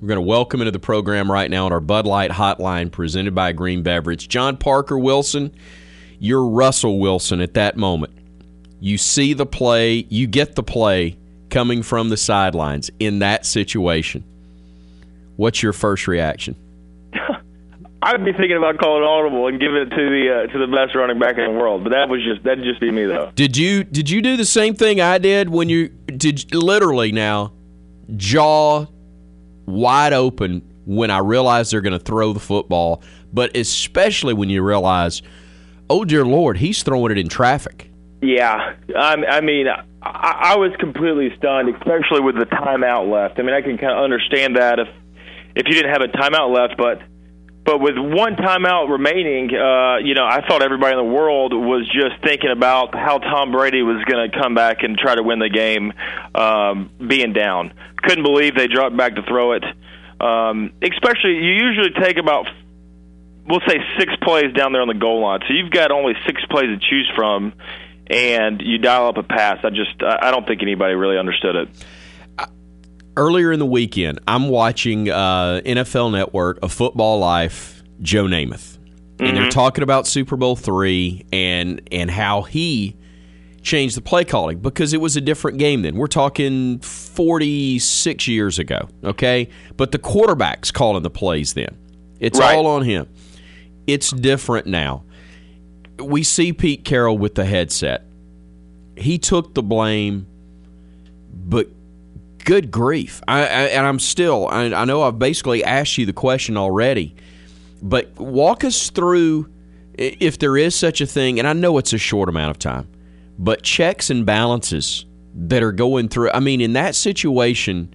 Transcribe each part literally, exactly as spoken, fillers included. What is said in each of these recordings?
We're going to welcome into the program right now on our Bud Light Hotline presented by Green Beverage. John Parker Wilson, you're Russell Wilson at that moment. You see the play, you get the play coming from the sidelines in that situation. What's your first reaction? I'd be thinking about calling audible and giving it to the uh, to the best running back in the world, but that was just that'd just be me though. Did you did you do the same thing I did when you did literally now jaw wide open when I realized they're going to throw the football, but especially when you realize, oh dear Lord, he's throwing it in traffic. Yeah, I, I mean, I, I was completely stunned, especially with the timeout left. I mean, I can kind of understand that if if you didn't have a timeout left, but. But with one timeout remaining, uh, you know, I thought everybody in the world was just thinking about how Tom Brady was going to come back and try to win the game, um, being down. Couldn't believe they dropped back to throw it. Um, especially, you usually take about, we'll say, six plays down there on the goal line. So you've got only six plays to choose from, and you dial up a pass. I just, I don't think anybody really understood it. Earlier in the weekend, I'm watching uh, N F L Network, A Football Life, Joe Namath. And mm-hmm. they're talking about Super Bowl three and and how he changed the play calling because it was a different game then. We're talking forty-six years ago, okay? But the quarterback's calling the plays then. It's right. all on him. It's different now. We see Pete Carroll with the headset. He took the blame, but good grief. I, I, and I'm still, I, I know I've basically asked you the question already, but walk us through, if there is such a thing, and I know it's a short amount of time, but checks and balances that are going through. I mean, in that situation,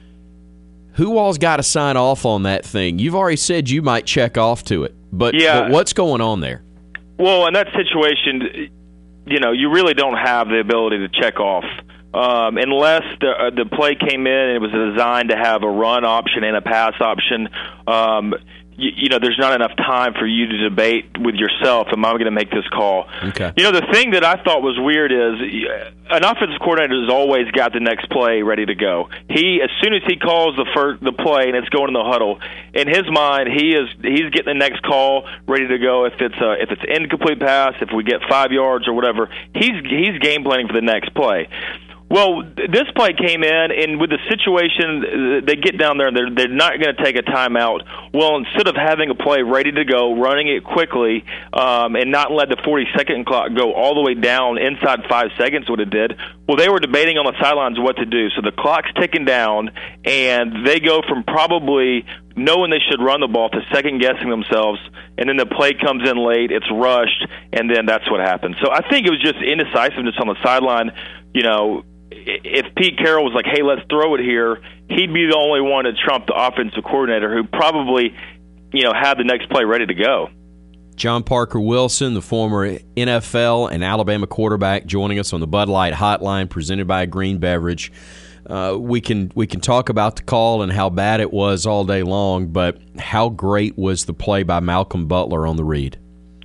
who all's got to sign off on that thing? You've already said you might check off to it, but, yeah. but what's going on there? Well, in that situation, you know, you really don't have the ability to check off. Um, unless the uh, the play came in and it was designed to have a run option and a pass option, um, you, you know, there's not enough time for you to debate with yourself, am I going to make this call? Okay. You know, the thing that I thought was weird is an offensive coordinator has always got the next play ready to go. He, as soon as he calls the first, the play and it's going in the huddle, in his mind, he is he's getting the next call ready to go. If it's a, if it's an incomplete pass, if we get five yards or whatever, he's he's game planning for the next play. Well, this play came in, and with the situation, they get down there, and they're, they're not going to take a timeout. Well, instead of having a play ready to go, running it quickly, um, and not let the forty-second clock go all the way down inside five seconds, what it did, well, they were debating on the sidelines what to do. So the clock's ticking down, and they go from probably knowing they should run the ball to second-guessing themselves, and then the play comes in late, it's rushed, and then that's what happened. So I think it was just indecisiveness on the sideline. You know, if Pete Carroll was like, hey, let's throw it here, he'd be the only one to trump the offensive coordinator who probably, you know, had the next play ready to go. John Parker Wilson, the former N F L and Alabama quarterback, joining us on the Bud Light Hotline presented by Green Beverage. Uh, we can we can talk about the call and how bad it was all day long, but how great was the play by Malcolm Butler on the read?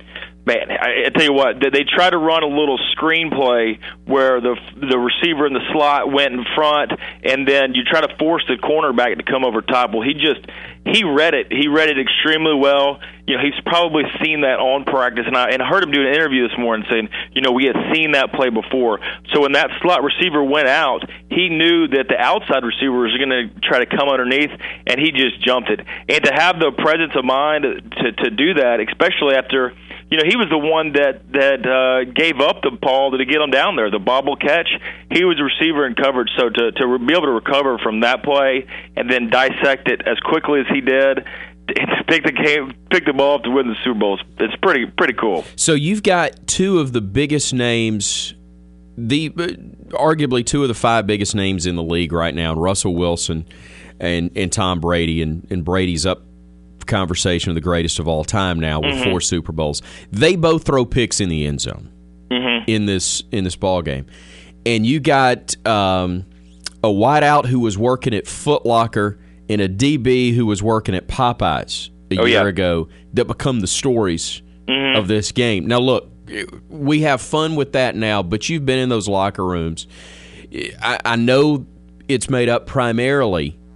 Man, I, I tell you what, they, they try to run a little screenplay where the the receiver in the slot went in front, and then you try to force the cornerback to come over top. Well, he just he read it. He read it extremely well. You know, he's probably seen that on practice, and I, and I heard him do an interview this morning saying, you know, we had seen that play before. So when that slot receiver went out, he knew that the outside receiver was going to try to come underneath, and he just jumped it. And to have the presence of mind to to do that, especially after, you know, he was the one that that uh, gave up the ball to get him down there, the bobble catch. He was a receiver in coverage, so to, to be able to recover from that play and then dissect it as quickly as he did, to pick the game, pick the ball up to win the Super Bowl, it's pretty pretty cool. So you've got two of the biggest names, the arguably two of the five biggest names in the league right now, Russell Wilson and and Tom Brady, and, and Brady's up conversation of the greatest of all time now with mm-hmm. four Super Bowls. They both throw picks in the end zone mm-hmm. in this in this ball game, and you got um, a wideout who was working at Foot Locker and a D B who was working at Popeyes a oh, year yeah. ago that become the stories mm-hmm. of this game. Now, look, we have fun with that now, but you've been in those locker rooms. I, I know it's made up primarily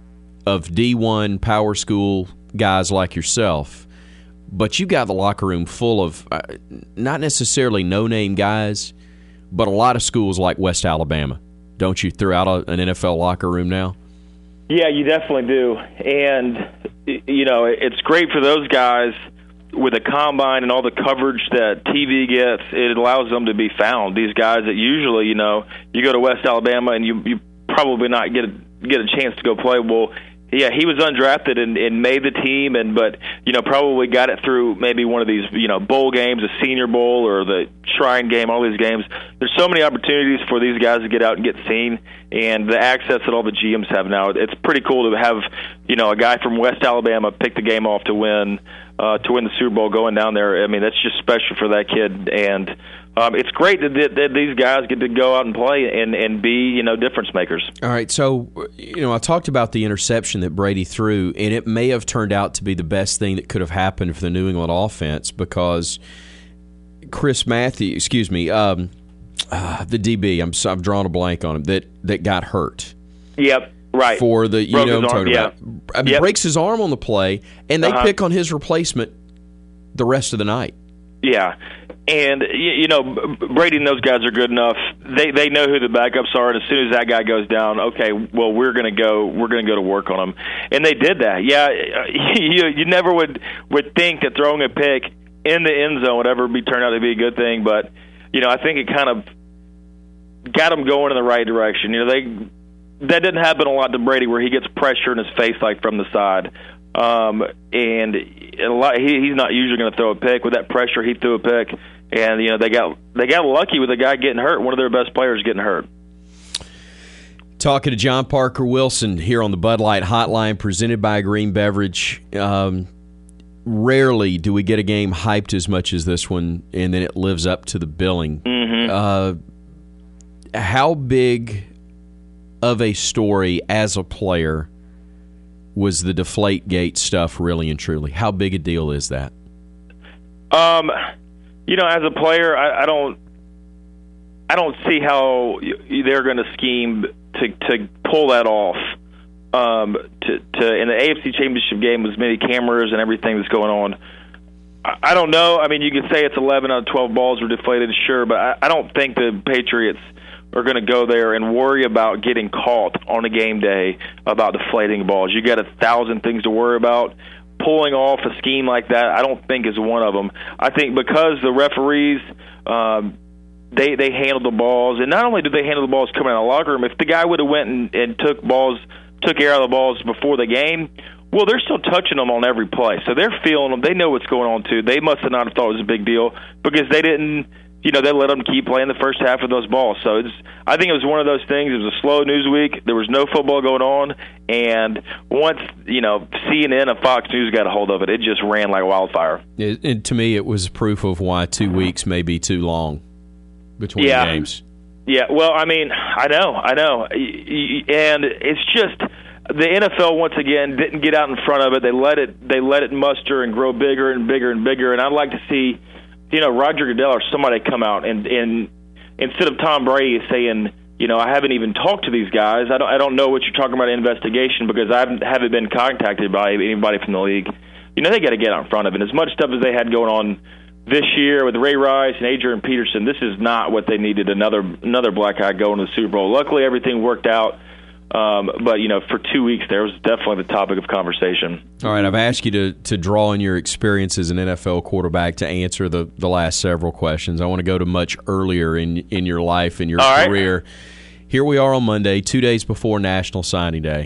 of D one power school guys like yourself, but you got the locker room full of uh, not necessarily no-name guys, but a lot of schools like West Alabama. Don't you throughout a, an N F L locker room now? Yeah, you definitely do. And, you know, it's great for those guys with the combine and all the coverage that T V gets. It allows them to be found. These guys that usually, you know, you go to West Alabama and you, you probably not get a, get a chance to go play. Well, yeah, he was undrafted and, and made the team, and but you know probably got it through maybe one of these you know bowl games, a Senior Bowl or the Shrine Game. All these games, there's so many opportunities for these guys to get out and get seen, and the access that all the G Ms have now. It's pretty cool to have you know a guy from West Alabama pick the game off to win uh, to win the Super Bowl going down there. I mean, that's just special for that kid, and Um, it's great that, that, that these guys get to go out and play and, and be, you know, difference makers. All right, so, you know, I talked about the interception that Brady threw, and it may have turned out to be the best thing that could have happened for the New England offense because Chris Matthews, excuse me, um, uh, the D B, I'm I'm drawing a blank on him, that, that got hurt. Yep, right. For the, you Broke know, his I'm arm, talking yeah. about. I mean, Yep. breaks his arm on the play, and they Uh-huh. pick on his replacement the rest of the night. Yeah, and you, you know Brady and those guys are good enough. They they know who the backups are, and as soon as that guy goes down, okay, well we're gonna go we're gonna go to work on him, and they did that. Yeah, you you never would would think that throwing a pick in the end zone would ever be turned out to be a good thing, but you know I think it kind of got them going in the right direction. You know they that didn't happen a lot to Brady where he gets pressure in his face like from the side. Um, and a lot, he, he's not usually going to throw a pick. With that pressure, he threw a pick, and you know they got they got lucky with a guy getting hurt, one of their best players getting hurt. Talking to John Parker Wilson here on the Bud Light Hotline, presented by Green Beverage. Um, rarely do we get a game hyped as much as this one, and then it lives up to the billing. Mm-hmm. Uh, how big of a story as a player was the Deflategate stuff really and truly? How big a deal is that? Um, you know, as a player, I, I don't, I don't see how they're going to scheme to to pull that off. Um, to to in the A F C Championship game with as many cameras and everything that's going on. I, I don't know. I mean, you could say it's eleven out of twelve balls were deflated, sure, but I, I don't think the Patriots are going to go there and worry about getting caught on a game day about deflating balls. You got a thousand things to worry about. Pulling off a scheme like that, I don't think is one of them. I think because the referees, um, they they handled the balls, and not only did they handle the balls coming out of the locker room, if the guy would have went and, and took balls, took air out of the balls before the game, well, they're still touching them on every play. So they're feeling them. They know what's going on, too. They must have not have thought it was a big deal because they didn't, you know, they let them keep playing the first half of those balls. So it's, I think it was one of those things. It was a slow news week. There was no football going on. And once, you know, C N N and Fox News got a hold of it, it just ran like wildfire. It, and to me, it was proof of why two weeks may be too long between yeah. games. Yeah, well, I mean, I know, I know. And it's just the N F L, once again, didn't get out in front of it. They let it they let it muster and grow bigger and bigger and bigger. And I'd like to see, you know, Roger Goodell or somebody come out and, and instead of Tom Brady saying, you know, I haven't even talked to these guys. I don't I don't know what you're talking about in investigation because I haven't, haven't been contacted by anybody from the league. You know, they got to get out in front of it. As much stuff as they had going on this year with Ray Rice and Adrian Peterson, this is not what they needed, another another black guy going to the Super Bowl. Luckily, everything worked out. Um, but, you know, for two weeks there was definitely the topic of conversation. All right, I've asked you to, to draw on your experience as an N F L quarterback to answer the, the last several questions. I want to go to much earlier in in your life and your All career. Right. Here we are on Monday, two days before National Signing Day.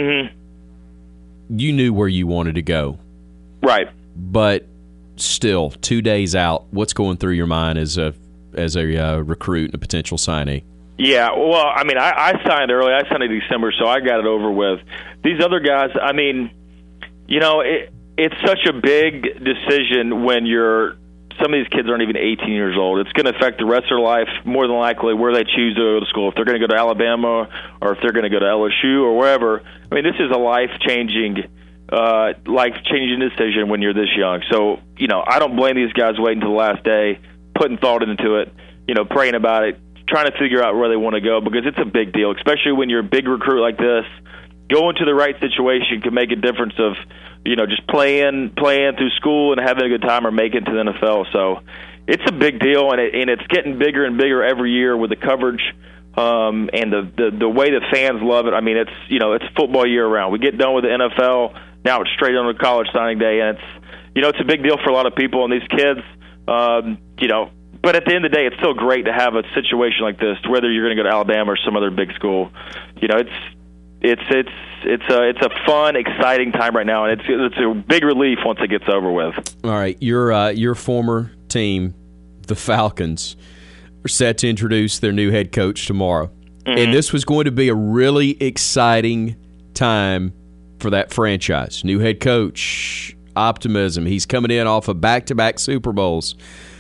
Mm-hmm. You knew where you wanted to go. Right. But still, two days out, what's going through your mind as a as a uh, recruit and a potential signee? Yeah, well, I mean, I, I signed early. I signed in December, so I got it over with. These other guys, I mean, you know, it, it's such a big decision when you're – some of these kids aren't even eighteen years old. It's going to affect the rest of their life, more than likely, where they choose to go to school. If they're going to go to Alabama or if they're going to go to L S U or wherever. I mean, this is a life-changing uh, life-changing decision when you're this young. So, you know, I don't blame these guys waiting until the last day, putting thought into it, you know, praying about it, trying to figure out where they want to go because it's a big deal, especially when you're a big recruit like this going to the right situation can make a difference of, you know, just playing playing through school and having a good time or making it to the N F L. So it's a big deal, and, it, and it's getting bigger and bigger every year with the coverage um, and the, the the way the fans love it. I mean, it's you know it's football year round. We get done with the N F L, now it's straight on to college signing day, and it's you know it's a big deal for a lot of people and these kids. Um, you know, but at the end of the day, it's still great to have a situation like this, whether you're going to go to Alabama or some other big school. You know, it's it's it's it's a it's a fun, exciting time right now, and it's it's a big relief once it gets over with. All right, your uh, your former team, the Falcons, are set to introduce their new head coach tomorrow, mm-hmm. and this was going to be a really exciting time for that franchise. New head coach, optimism. He's coming in off of back-to-back Super Bowls,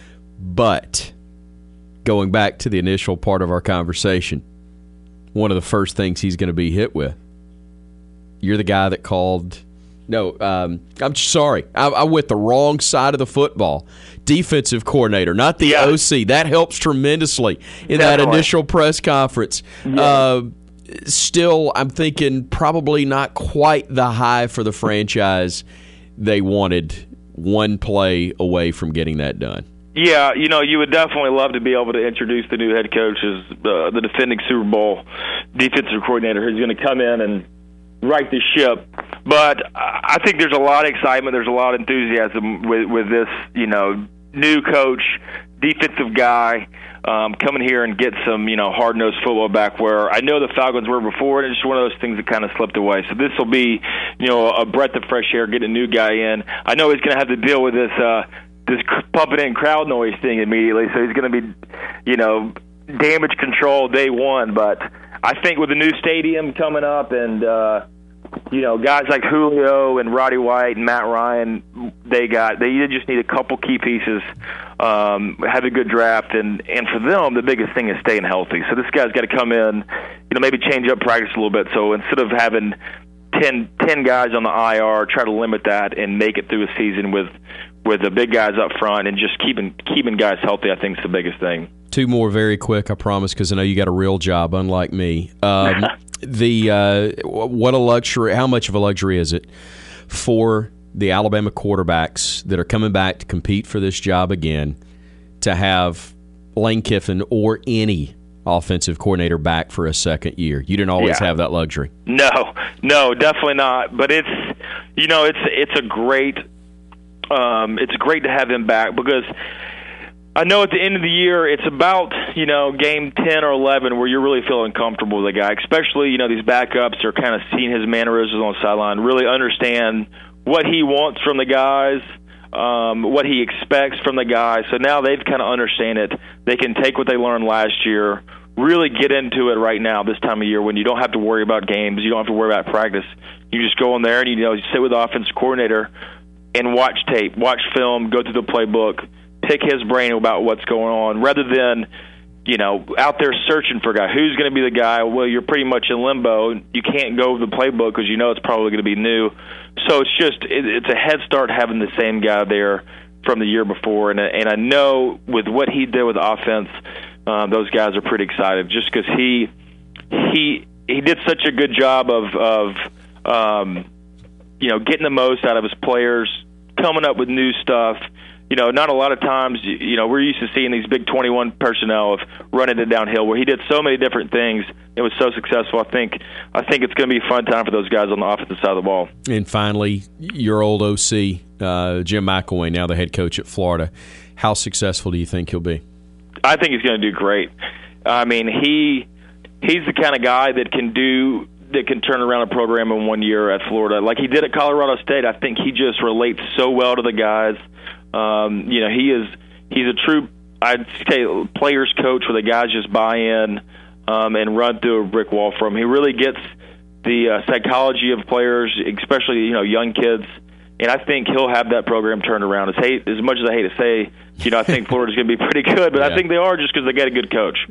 but going back to the initial part of our conversation, one of the first things he's going to be hit with. You're the guy that called. No, um, I'm sorry. I, I went the wrong side of the football. Defensive coordinator, not the yeah. O C. That helps tremendously in Definitely. that initial press conference. Yeah. Uh, still, I'm thinking probably not quite the high for the franchise they wanted, one play away from getting that done. Yeah, you know, you would definitely love to be able to introduce the new head coach as uh, the defending Super Bowl defensive coordinator who's going to come in and right the ship. But I think there's a lot of excitement. There's a lot of enthusiasm with, with this, you know, new coach, defensive guy, um, coming here and get some, you know, hard-nosed football back where I know the Falcons were before, and it's just one of those things that kind of slipped away. So this will be, you know, a breath of fresh air, get a new guy in. I know he's going to have to deal with this uh, this pumping in crowd noise thing immediately, so he's going to be, you know, damage control day one. But I think with the new stadium coming up and, uh, you know, guys like Julio and Roddy White and Matt Ryan, they got they just need a couple key pieces, um, have a good draft, and, and for them, the biggest thing is staying healthy. So this guy's got to come in, you know, maybe change up practice a little bit. So instead of having ten, ten guys on the I R, try to limit that and make it through a season with with the big guys up front and just keeping keeping guys healthy, I think is the biggest thing. Two more very quick, I promise, because I know you got a real job, unlike me. Um, the uh, what a luxury! How much of a luxury is it for the Alabama quarterbacks that are coming back to compete for this job again to have Lane Kiffin or any offensive coordinator back for a second year? You didn't always yeah. have that luxury. No, no, definitely not. But it's you know it's it's a great um, it's great to have him back because I know at the end of the year, it's about, you know, game ten or eleven where you're really feeling comfortable with the guy, especially, you know, these backups are kind of seeing his mannerisms on the sideline, really understand what he wants from the guys, um, what he expects from the guys. So now they've kind of understand it. They can take what they learned last year, really get into it right now this time of year when you don't have to worry about games, you don't have to worry about practice. You just go in there and, you know, you sit with the offensive coordinator and watch tape, watch film, go through the playbook, pick his brain about what's going on, rather than, you know, out there searching for a guy. Who's going to be the guy? Well, you're pretty much in limbo. You can't go with the playbook because you know it's probably going to be new. So it's just it, it's a head start having the same guy there from the year before. And, and I know with what he did with offense, uh, those guys are pretty excited just because he he he did such a good job of of um, you know getting the most out of his players, coming up with new stuff. You know, not a lot of times, you know, we're used to seeing these big twenty-one personnel of running it downhill where he did so many different things. It was so successful. I think I think it's going to be a fun time for those guys on the offensive side of the ball. And finally, your old O C, uh, Jim McElwain, now the head coach at Florida. How successful do you think he'll be? I think he's going to do great. I mean, he he's the kind of guy that can do that can turn around a program in one year at Florida. Like he did at Colorado State, I think he just relates so well to the guys. Um, you know, he is he's a true, I'd say, players coach where the guys just buy in um, and run through a brick wall for him. He really gets the uh, psychology of players, especially, you know, young kids. And I think he'll have that program turned around. As hate as much as I hate to say, you know, I think Florida's going to be pretty good, but yeah. I think they are just because they got a good coach.